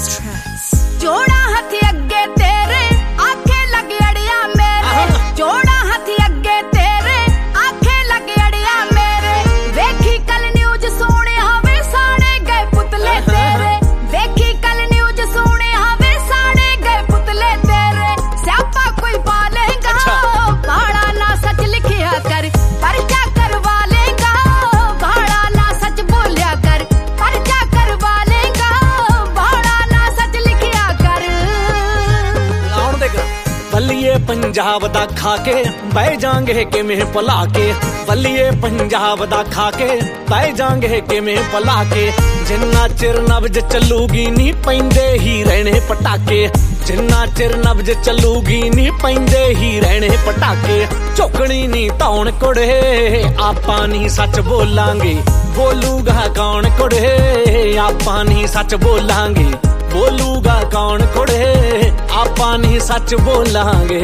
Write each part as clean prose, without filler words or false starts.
best tracks. जोड़ा हथ अगे तेरे आखे लगे अड़िया मेरे, जोड़ा हथ अगे तेरे आखे लगे अड़िया मेरे। देखी कल न्यूज सोने हवे साड़े गए पुतले तेरे, देखी कल न्यूज सोने हवे साड़े गए पुतले तेरे। स्यापा कोई पालेगा भाड़ा ना सच लिखिया कर, पर्चा करवा लेगा भाड़ा ना सच बोलिया कर, पर्चा करवा लेगा भाड़ा ना सच लिखिया कर। बल्लिए पंजाब दा खा के बह जांगे किवें भुला के, बल्लिए पंजाब दा खा के बह जांगे किवें भुला के। जिन्ना चिर नब्ज चलूगी नी पैंदे ही रहने पटाके, जिन्ना चिर नब्ज चलूगी नी पैंदे ही रहने पटाके। झुकनी नी धौन कुड़े आपां नी सच बोलांगे, बोलूगा कौन कुड़े आपां नी सच बोलांगे, बोलूगा कौन कुड़े आपां नी सच बोलांगे।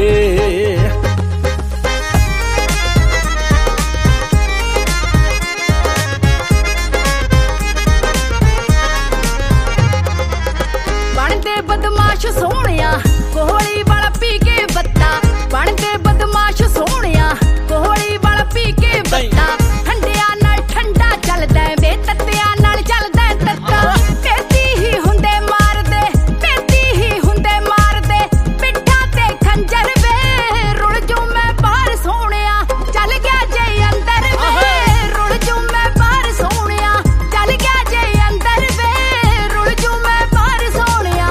बनते बदमाश सोहणिया कोहली वाला पी के बत्ता, बनते बदमाश सोहणिया कोहली वाला पी के बत्ता। ठंडिया नाल ठंडा चलदा वे तत्तिया नाल चलदा तत्ता। पेती ही हुंदे मार दे, पेती ही हुंदे मार दे, पिट्ठा ते खंजर वे रुड़ जू मैं बाहर सोहणिया चल गया जे अंदर वे, रुड़ जू मैं बाहर सोहणिया चल गया जे अंदर वे, रुड़ जू मैं बाहर सोहणिया।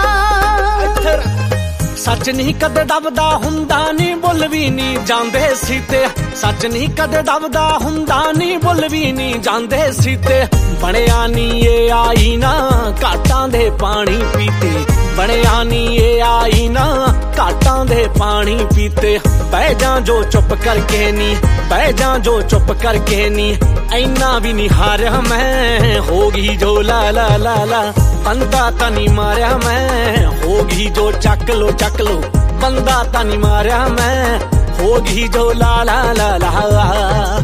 सच नहीं कदे दबदा हुंदा नी बुल भी नी जांदे सीते, सच नहीं कदे दबदा हुंदा नी बुल भी नी जांदे सीते। बणिया नी ये आई ना घाटां दे पानी पीते, बणिया नी ये आई ना घाटां दे पानी पीते। बह जा जो चुप करके नी, बह जा जो चुप करके नी, ऐना भी नहीं हारिया मैं होगी जो ला ला ला ला। बंदा ता नहीं मारिया मैं होगी जो चक लो चक लो, बंदा ता नहीं मारिया मैं होगी जो ला ला ला ला।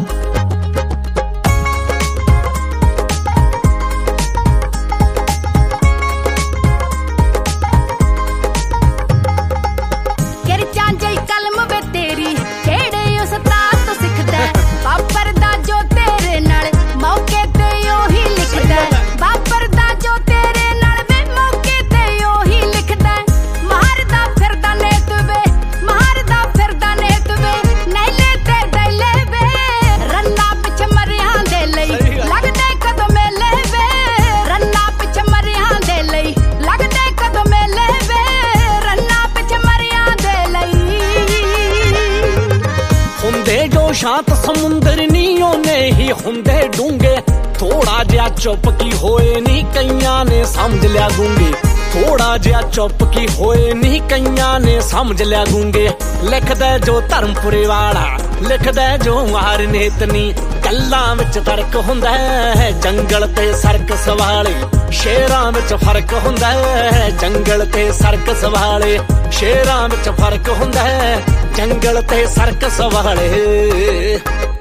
कलम वे तेरी केड़े उस्ताद तो सिखदा, बाबर दा जो तेरे नाल मौके ते ओही लिखदा, बाबर दा जो तेरे नाल वे मौके ते ओही लिखदा। मारदा फिरदा नेत वे, मारदा फिरदा नेत वे, नैले ते दैले वे, रन्ना पिछ मरिया दे लई लगदे कदों मेले वे, रन्ना पिछ मरिया दे लई लगदे कदों मेले वे, रन्ना पिछ मरिया दे लई। हुंदे जो शांत समुंदर नी ओने ही हुंदे डूंगे, थोड़ा जिहा चुप की होए नी कईयां ने समझ लिया गूंगे, थोड़ा जिहा चुप की होए नी कईयां ने समझ लिया गूंगे। लिखदा जो धर्मपुरे वाला, लिखदा जो मार नेतनी, गल्लां विच फर्क हुंदा है जंगल ते सर्कस वाले, शेरां विच फर्क हुंदा है जंगल ते सर्कस वाले, शेरां विच फर्क हुंदा है जंगल ते सर्कस वाले।